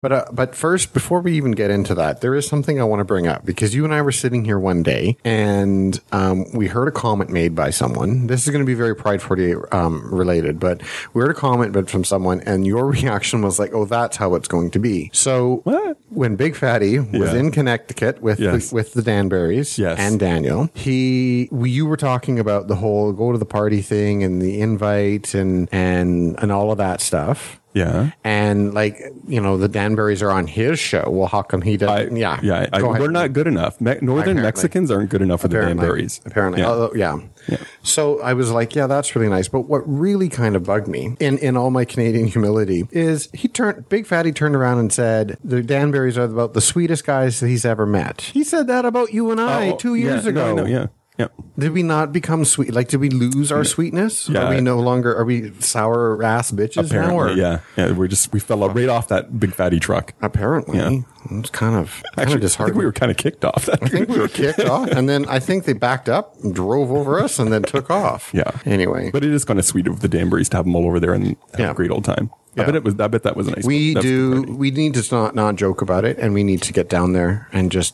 But first, before we even get into that, there is something I want to bring up because you and I were sitting here one day and we heard a comment made by someone. This is going to be very Pride 48 related, but we heard a comment from someone and your reaction was like, "Oh, that's how it's going to be." So when Big Fatty was in Connecticut with the Danberries and Daniel, you were talking about the whole go to the party thing and the invite and all of that stuff. Yeah. And like, the Danberries are on his show. Well, how come he doesn't? We're not good enough. Northern Mexicans aren't good enough for the Danberries. Apparently. So I was like, yeah, that's really nice. But what really kind of bugged me in all my Canadian humility is Big Fatty turned around and said, the Danberries are about the sweetest guys that he's ever met. He said that about you and I 2 years ago. Yeah. Did we not become sweet? Like, did we lose our sweetness? Yeah. Are we sour ass bitches apparently, now? We fell right off that Big Fatty truck. Apparently. Yeah. It's kind of disheartening. I think we were kind of kicked off. I think we were kicked off. And then I think they backed up and drove over us and then took off. Yeah. Anyway. But it is kind of sweet of the Danberries to have them all over there and have a great old time. Yeah. I bet that was a nice. We need to not joke about it, and we need to get down there and just,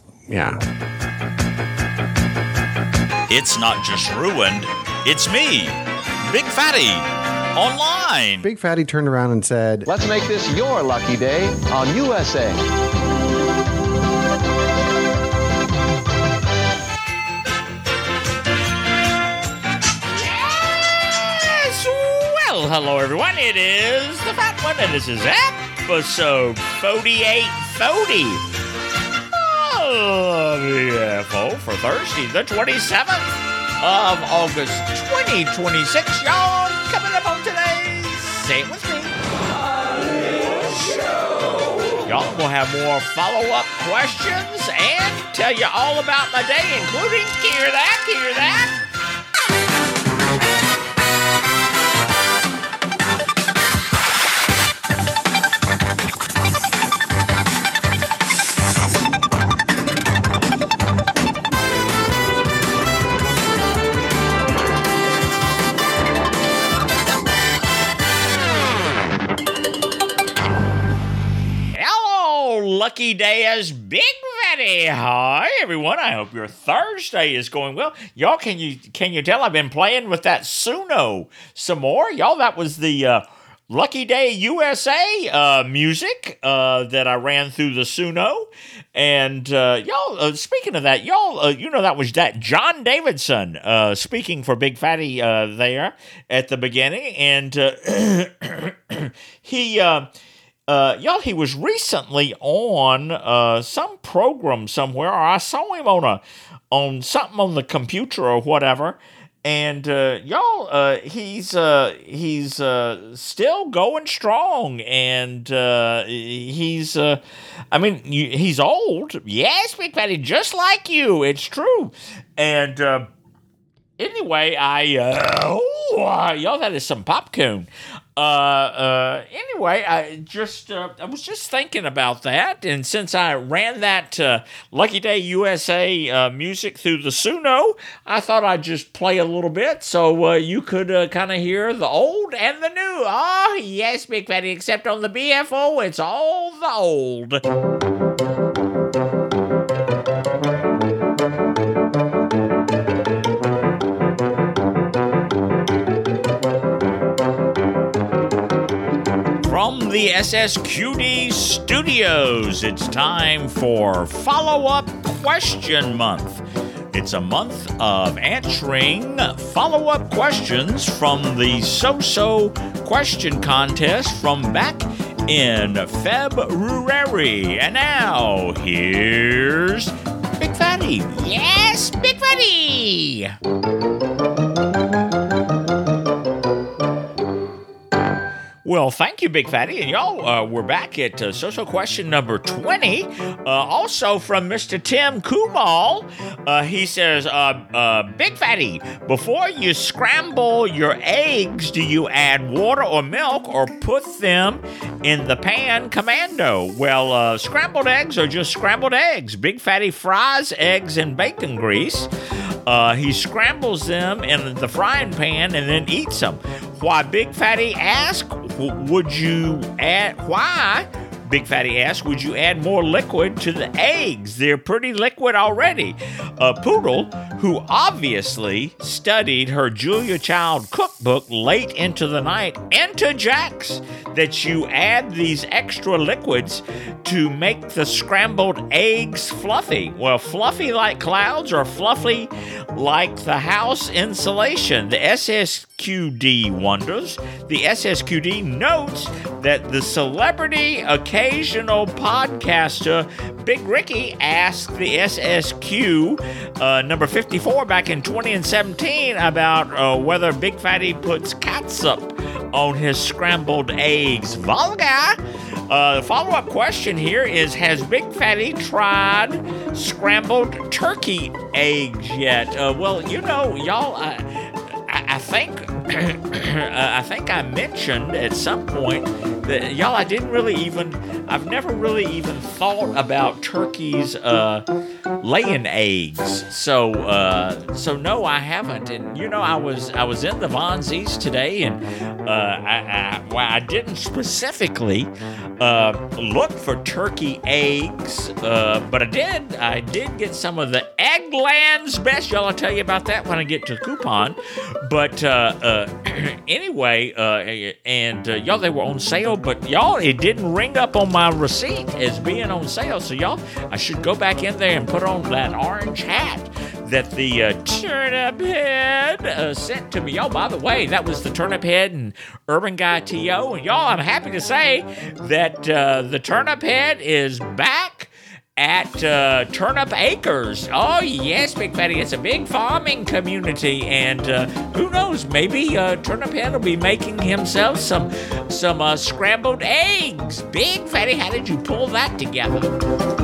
It's not just ruined, it's me, Big Fatty, online. Big Fatty turned around and said, "Let's make this your lucky day on USA." Yes! Well, hello everyone, it is the Fat One, and this is episode 4840. BFO for Thursday, the 27th of August, 2026. Y'all coming up on today's Say It With Me show. Y'all will have more follow-up questions and tell you all about my day, including, hear that? Lucky day as Big Fatty. Hi everyone. I hope your Thursday is going well. Y'all, can you tell I've been playing with that Suno some more? Y'all, that was the Lucky Day USA music that I ran through the Suno. And y'all, speaking of that, y'all, that was that John Davidson speaking for Big Fatty there at the beginning, and he he was recently on some program somewhere, or I saw him on something on the computer or whatever. And he's still going strong, and he's old. Yes, Big Fatty, just like you. It's true. And anyway, y'all, that is some popcorn. Anyway, I was just thinking about that, and since I ran that Lucky Day USA music through the Suno, I thought I'd just play a little bit so you could kind of hear the old and the new. Oh, yes, Big Fatty, except on the BFO, it's all the old. From the SSQD studios, it's time for Follow-Up Question Month. It's a month of answering follow-up questions from the So-So question contest from back in February. And now, here's Big Fatty. Yes, Big Fatty! Well, thank you, Big Fatty. And y'all, we're back at social question number 20. Also from Mr. Tim Kumal. He says, Big Fatty, before you scramble your eggs, do you add water or milk or put them in the pan commando? Well, scrambled eggs are just scrambled eggs. Big Fatty fries eggs in bacon grease. He scrambles them in the frying pan and then eats them. Why, Big Fatty asked, why Big Fatty asks, would you add more liquid to the eggs? They're pretty liquid already. Poodle, who obviously studied her Julia Child cookbook late into the night, interjects that you add these extra liquids to make the scrambled eggs fluffy. Well, fluffy like clouds or fluffy like the house insulation? The SSQD wonders. The SSQD notes that the celebrity occasional podcaster Big Ricky asked the SSQ number 54 back in 2017 about whether Big Fatty puts catsup on his scrambled eggs. Vulgar. The follow-up question here is, has Big Fatty tried scrambled turkey eggs yet? Well, you know, y'all, I think I think I mentioned at some point that, y'all, I've never really even thought about turkeys laying eggs. So no, I haven't. And you know, I was in the Von Z's today, and I didn't specifically look for turkey eggs, but I did get some of the Eggland's Best. Y'all, I'll tell you about that when I get to the coupon. But anyway, y'all, they were on sale, but y'all, it didn't ring up on my receipt as being on sale. So y'all, I should go back in there and put on that orange hat that the Turnip Head sent to me. Y'all, by the way, that was the Turnip Head and Urban Guy T.O. And y'all, I'm happy to say that the Turnip Head is back at Turnip Acres. Oh, yes, Big Fatty. It's a big farming community, and who knows, maybe Turnip Head will be making himself some scrambled eggs. Big Fatty, how did you pull that together?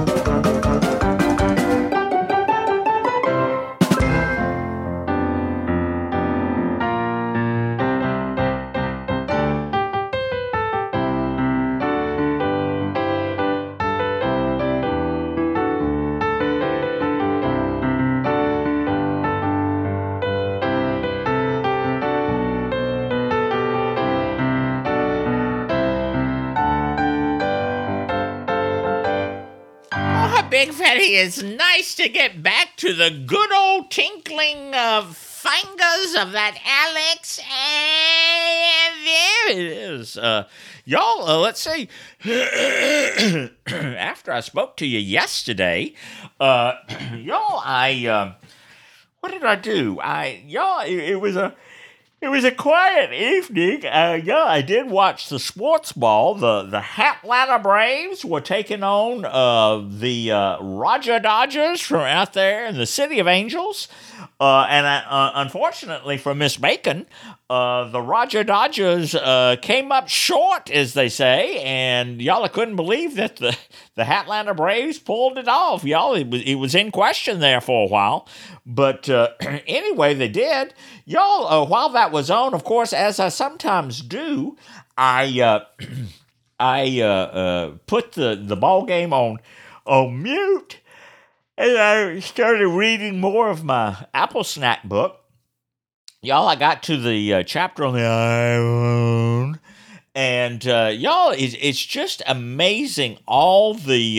Big Fatty, it's nice to get back to the good old tinkling of fingers of that Alex, and there it is. Y'all, let's see. After I spoke to you yesterday, y'all, what did I do? It was a quiet evening. I did watch the sports ball. The Atlanta Braves were taking on the Roger Dodgers from out there in the City of Angels. And unfortunately for Miss Bacon, the Roger Dodgers came up short, as they say, and y'all, I couldn't believe that the Atlanta Braves pulled it off. Y'all, it was in question there for a while, but anyway, they did. Y'all, while that was on, of course, as I sometimes do, I put the ball game on mute, and I started reading more of my Apple Snack book. Y'all, I got to the chapter on the iPhone, and y'all, it's just amazing all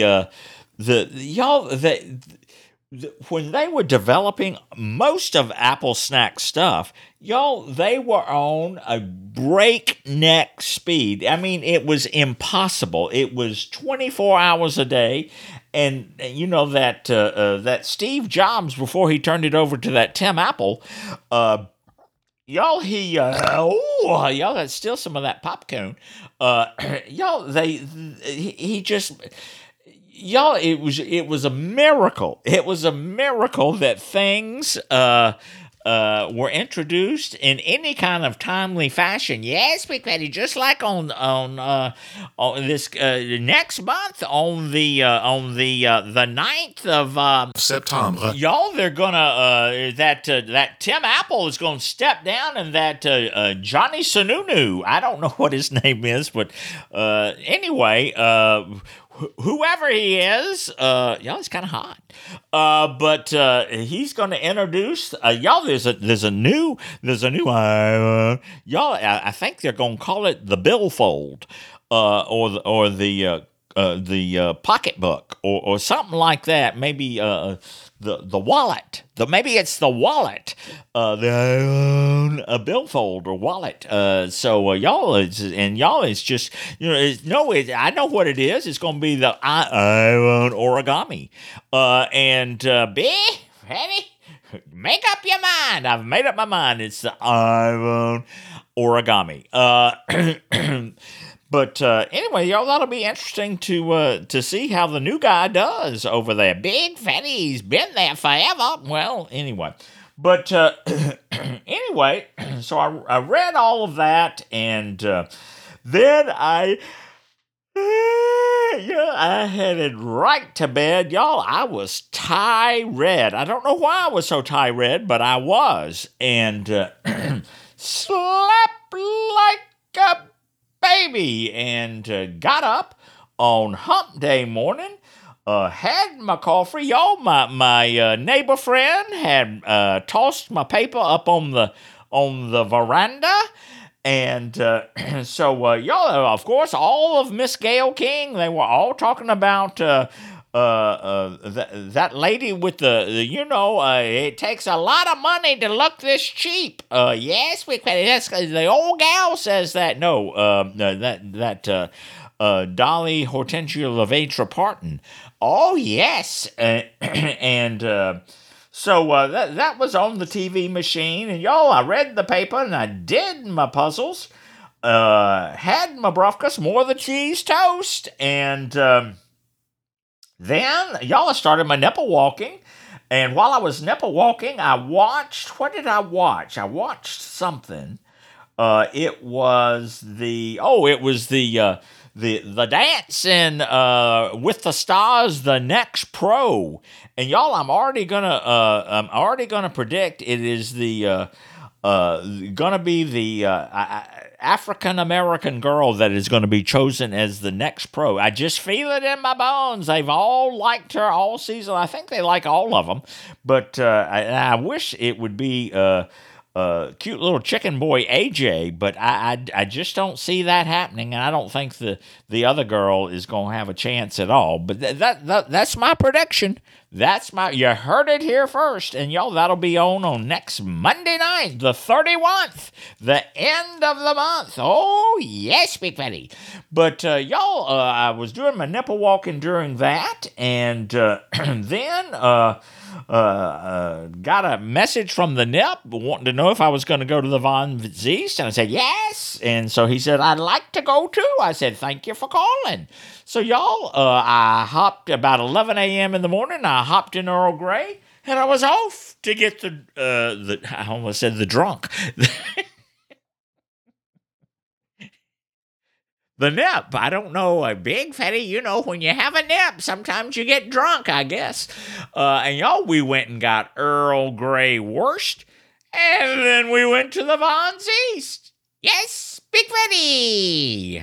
when they were developing most of Apple Snack stuff, y'all, they were on a breakneck speed. I mean, it was impossible. It was 24 hours a day. And you know that Steve Jobs, before he turned it over to that Tim Apple, y'all, y'all, that's still some of that popcorn. Y'all, y'all, it was a miracle. It was a miracle that things were introduced in any kind of timely fashion. Yes, Big Fatty, just like on this next month on the 9th of September. Y'all, they're gonna that Tim Apple is gonna step down, and that Johnny Sununu, I don't know what his name is, but anyway, whoever he is, y'all, he's kind of hot. But he's going to introduce y'all. There's a new y'all. I think they're going to call it the Billfold. the pocketbook or something like that. Maybe the wallet. Maybe it's the wallet. A billfold or wallet. So y'all it's just I know what it is. It's going to be the I want origami. Fatty, make up your mind. I've made up my mind. It's the I want origami. But anyway, y'all, that'll be interesting to see how the new guy does over there. Big Fatty's been there forever. Well, anyway. But anyway, so I read all of that, and then I headed right to bed. Y'all, I was tired. I don't know why I was so tired, but I was. And slept like a baby, and got up on hump day morning, had my coffee. Y'all, my neighbor friend had tossed my paper up on the veranda, and so y'all, of course, all of Miss Gayle King, they were all talking about that lady with it takes a lot of money to look this cheap. Yes, that's the old gal says that. No, Dolly Hortensia LaVetra Parton. Oh yes, and so that was on the TV machine, and y'all, I read the paper and I did my puzzles, had my breakfast, more of the cheese toast, and then, y'all, I started my nipple walking, and while I was nipple walking, I watched, what did I watch? I watched something. It was the Dancing with the Stars, the Next Pro. And y'all, I'm already gonna predict it is gonna be the African-American girl that is going to be chosen as the next pro. I just feel it in my bones. They've all liked her all season. I think they like all of them. But I wish it would be cute little chicken boy AJ, but I just don't see that happening, and I don't think the other girl is going to have a chance at all. But that's my prediction. You heard it here first, and y'all, that'll be on next Monday night, the 31th, the end of the month. Oh, yes, Big Fatty. But y'all, I was doing my nipple walking during that, and then got a message from the nip wanting to know if I was going to go to the Von Zeist, and I said yes. And so he said, I'd like to go too. I said, thank you for calling. So y'all, I hopped about 11 a.m. in the morning. I hopped in Earl Grey, and I was off to get I almost said the drunk. The nip. I don't know, Big Fatty, when you have a nip, sometimes you get drunk, I guess. And y'all, we went and got Earl Grey Wurst, and then we went to the Von Zeist. Yes, Big Fatty.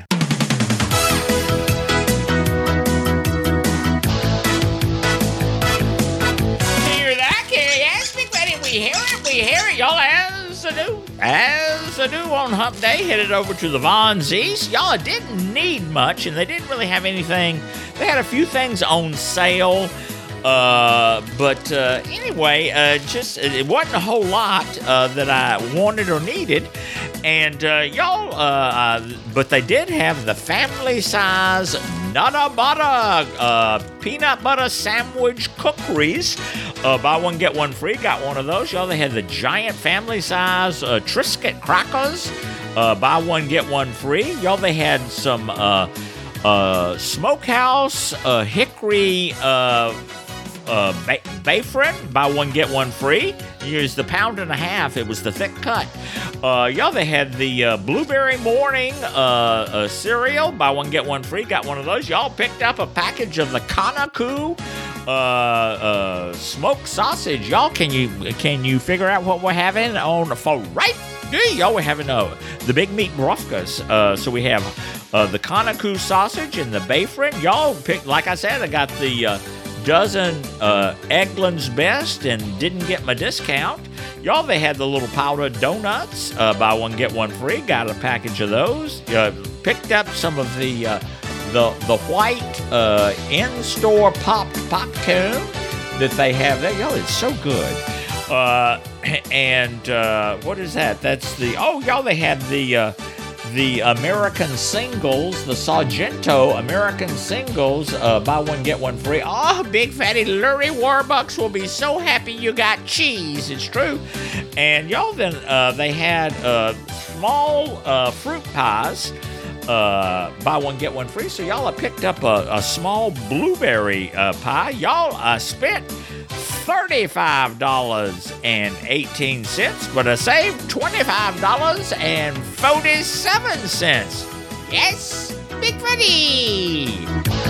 Hear that? Yes, Big Fatty, we hear it, y'all, as I do on Hump Day, headed over to the Von Zeist. Y'all, it didn't need much, and they didn't really have anything. They had a few things on sale, but anyway, it wasn't a whole lot that I wanted or needed. And y'all, but they did have the family size Nutter Butter peanut butter sandwich cookeries. Buy one, get one free. Got one of those. Y'all, they had the giant family size Triscuit crackers. Buy one, get one free. Y'all, they had some Smokehouse Hickory Bayfriend. Buy one, get one free. Use the pound and a half. It was the thick cut. Y'all, they had the Blueberry Morning cereal. Buy one, get one free. Got one of those. Y'all picked up a package of the Conaco smoked sausage. Y'all, can you figure out what we're having on for right? Y'all, we're having the Big Meat Brofkas. So we have the Conaco sausage and the Bayfriend. Y'all picked, like I said, I got the dozen Eggland's Best and didn't get my discount. Y'all, they had the little powdered donuts. Buy one, get one free. Got a package of those. Picked up some of the white in-store popcorn that they have there. Y'all, it's so good. And what is that? That's y'all, they had the American singles, the Sargento American singles, buy one, get one free. Oh, Big Fatty Lurie Warbucks will be so happy you got cheese. It's true. And y'all, then they had small fruit pies, buy one, get one free. So y'all, I picked up a small blueberry pie. Y'all, spent $35.18, but I saved $25.47. Yes, Big Fatty!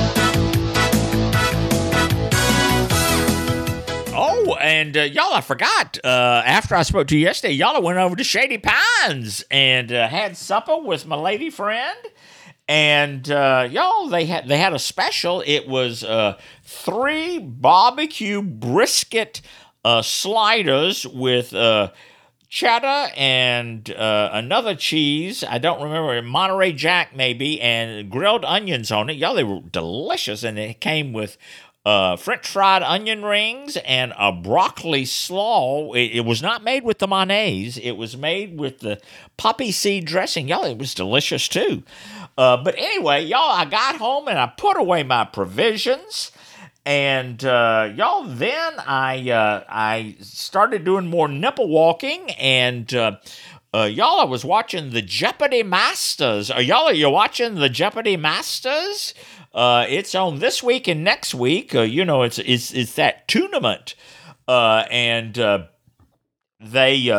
Oh, and y'all, I forgot. After I spoke to you yesterday, y'all, I went over to Shady Pines and had supper with my lady friend. And y'all, they had a special. It was 3 barbecue brisket sliders with cheddar and another cheese. I don't remember, Monterey Jack maybe, and grilled onions on it. Y'all, they were delicious, and it came with French fried onion rings and a broccoli slaw. It was not made with the mayonnaise. It was made with the poppy seed dressing. Y'all, it was delicious too. But anyway, y'all, I got home and I put away my provisions. And y'all, then I started doing more nipple walking. And y'all, I was watching the Jeopardy Masters. Are you watching the Jeopardy Masters? It's on this week and next week. It's that tournament. And they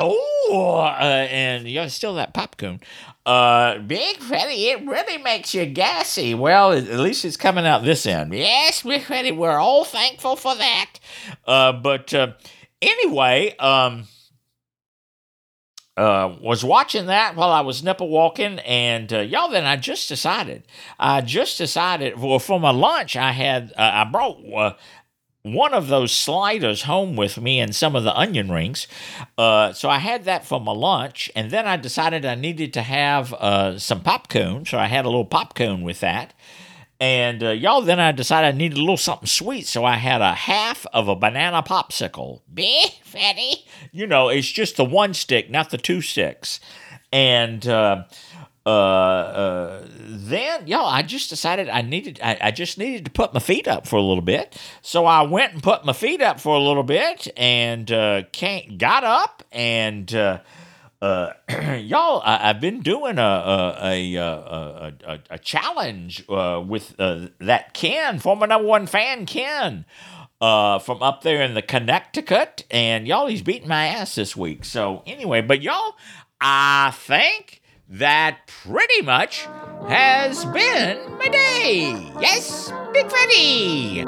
and still that popcorn. Big Fatty, it really makes you gassy. Well, at least it's coming out this end. Yes, Big Fatty, we're all thankful for that. But anyway, was watching that while I was nipple walking, and y'all, then I just decided, well, for my lunch, I brought one of those sliders home with me and some of the onion rings. So I had that for my lunch, and then I decided I needed to have some popcorn, so I had a little popcorn with that. And y'all, then I decided I needed a little something sweet, so I had a half of a banana popsicle. Big Fatty. It's just the 1 stick, not the 2 sticks. And then, y'all, I just decided I just needed to put my feet up for a little bit. So I went and put my feet up for a little bit and got up and y'all, I've been doing a challenge with that Ken, former #1 fan Ken, from up there in the Connecticut, and y'all, he's beating my ass this week. So anyway, but y'all, I think that pretty much has been my day. Yes, Big Fatty.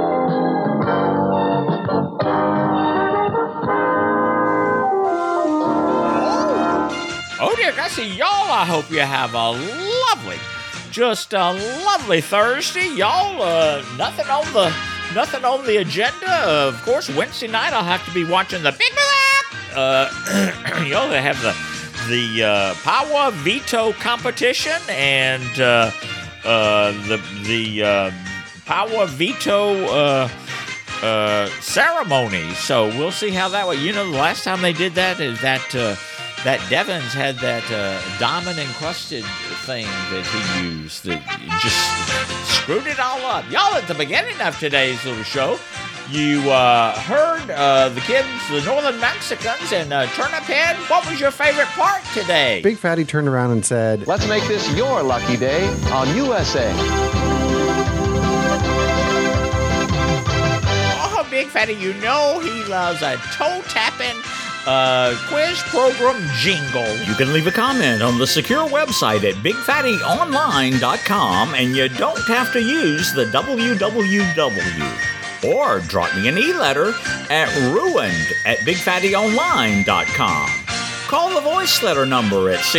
Oh dear, I see y'all. I hope you have a lovely Thursday, y'all. Nothing on the agenda. Of course, Wednesday night I'll have to be watching the Big Black. Y'all, they have the Power Veto competition and the Power Veto ceremony. So we'll see how that way. The last time they did that is that Devins had that diamond encrusted thing that he used that just screwed it all up. Y'all, at the beginning of today's little show, you heard the kids, the Northern Mexicans, and Turnip Head. What was your favorite part today? Big Fatty turned around and said, Let's make this your lucky day on USA. Oh, Big Fatty, he loves a toe-tapping quiz program jingle. You can leave a comment on the secure website at BigFattyOnline.com, and you don't have to use the www. Or drop me an e-letter at ruined@BigFattyOnline.com. Call the voice letter number at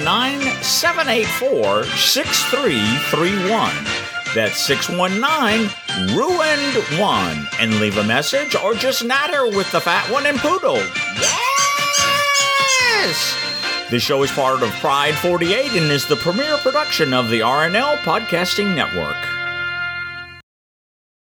619-784-6331. That's 619-RUINED1. And leave a message or just natter with the fat one and poodle. Yeah! Yes. The show is part of Pride 48 and is the premier production of the RNL Podcasting Network.